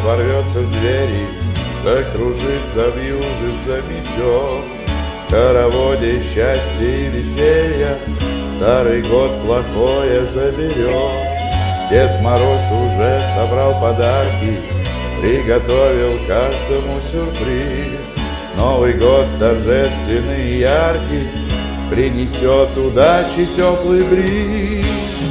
ворвется в двери, закружит, завьюжит, заметет. В хороводе счастья и веселья старый год плохое заберет. Дед Мороз уже собрал подарки, приготовил каждому сюрприз. Новый год торжественный и яркий принесет удачи теплый бриз.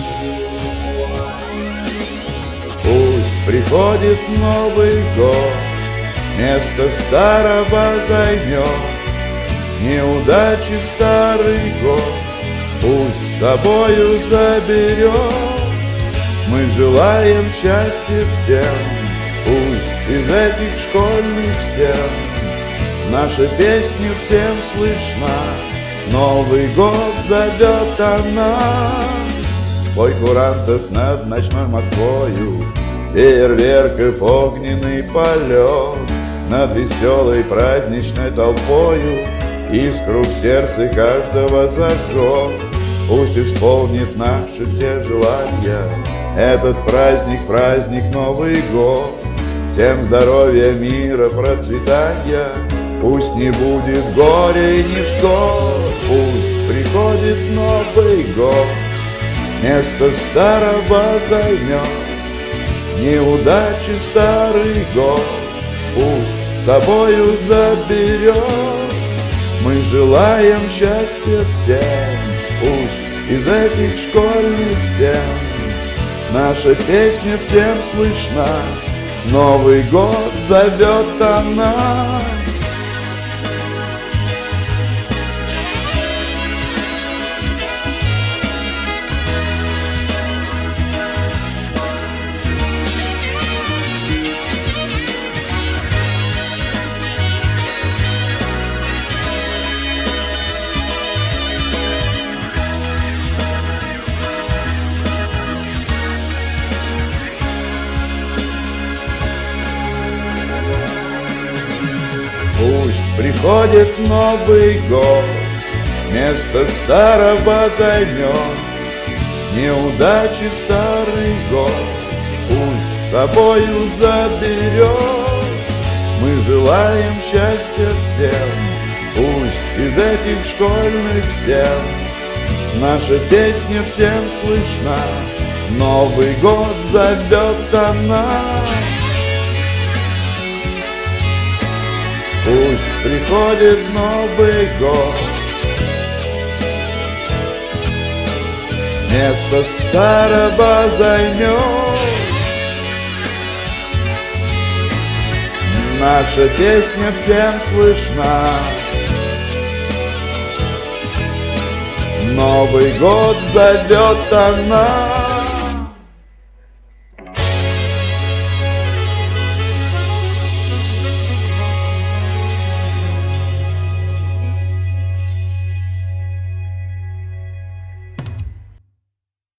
Пусть приходит Новый год, место старого займет, неудачи старый год пусть с собою заберет. Мы желаем счастья всем, пусть из этих школьных стен наша песня всем слышна, Новый год зовет она. Бой курантов над ночной Москвою, фейерверков огненный полет, над веселой праздничной толпою искру в сердце каждого зажжет. Пусть исполнит наши все желания этот праздник, праздник Новый год. Всем здоровья, мира, процветания, пусть не будет горя и невзгод. Пусть приходит Новый год, место старого займет, неудачи старый год пусть с собою заберет. Мы желаем счастья всем, пусть из этих школьных стен наша песня всем слышна, Новый год зовет она. Пусть приходит Новый год, место старого займет, неудачи старый год пусть с собою заберет. Мы желаем счастья всем, пусть из этих школьных стен наша песня всем слышна, Новый год зовет она. Пусть приходит Новый год, место старого займет, наша песня всем слышна, Новый год зовет она.